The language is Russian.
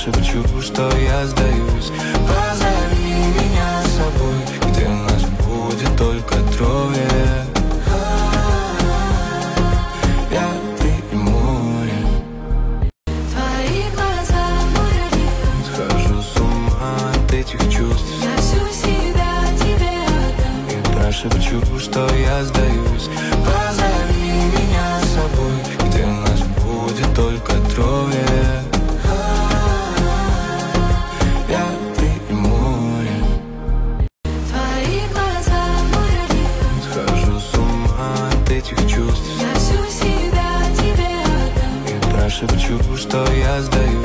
прошепчу, что я сдаюсь. Позови меня с собой, где нас будет только трое. Я, ты и море. Твои глаза, мой родной. Схожу с ума от этих чувств. Я всю себя тебе отдам. И прошепчу, что я сдаюсь. Позови меня с собой, где нас будет только трое. Я, ты и море. Твои глаза, мой родной. Схожу с ума от этих чувств. Я всю себя тебе отдам. И прошепчу, что я сдаюсь.